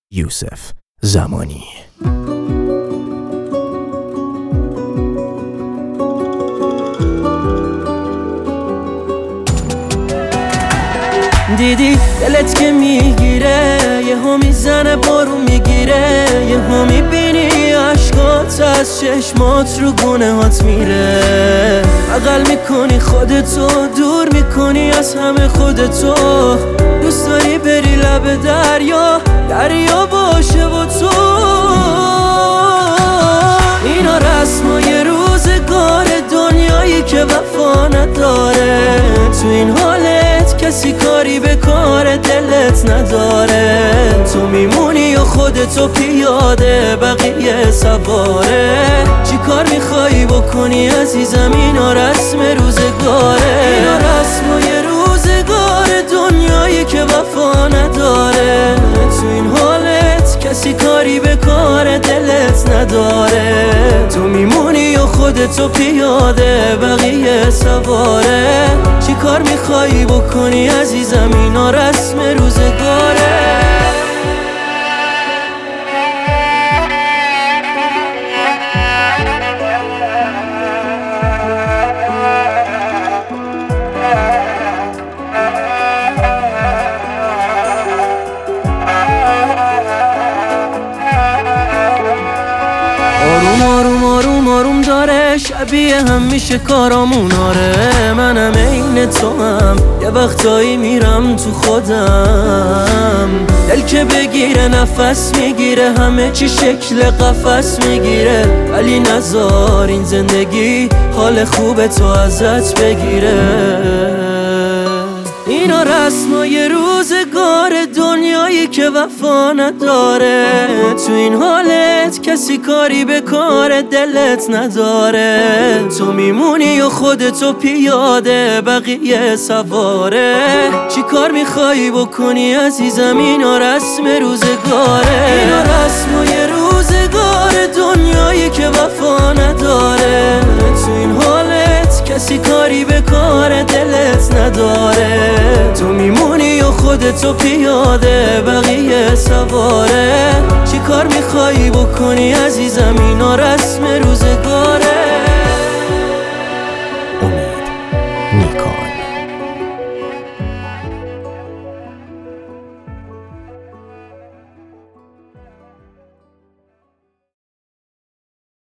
یوسف زمانی. دیدی دلت که میگیره، یه ها میزنه بارون میگیره، یه ها میبینی عشقات از چشمات رو گونه هات میره. بغل میکنی خودتو، دور میکنی از همه خودتو، دوست داری بری لب دریا، دریا باشه با تو. اینا رسمای روزگار، دنیایی که وفا نداره. تو این حالت کسی کاری به کار دلت نداره. تو میمونی و خودتو پیاده، بقیه سواره. چی کار میخوایی بکنی عزیزم؟ اینا رسم روزگاره. اینا رسمای روزگار، دنیایی که وفا نداره. تو این حالت کسی کاری به کار دلت نداره. تو میمونی و خودتو پیاده، بقیه سواره. چی کار میخوایی بکنی عزیزم؟ اینا رسم روزگاره. آروم داره، شبیه هم میشه کارامون. آره منم عین تو هم، یه وقتایی میرم تو خودم. دل که بگیره نفس میگیره، همه چی شکل قفس میگیره. ولی نذار این زندگی حال خوب تو ازت بگیره. اینا رسمای روزگار، دنیایی که وفا نداره. تو این حالت کسی کاری به کار دلت نداره. تو میمونی و خودتو پیاده، بقیه سواره. چی کار میخوایی بکنی عزیزم؟ اینا رسم روزگاره. اینا رسمای روزگار، دنیایی که وفا نداره. تو این حالت کسی کاری به کار دلت نداره. تو میمونی و خودتو پیاده، بقیه سواره. چی کار میخوایی بکنی عزیزم؟ اینا رسم روزگاره.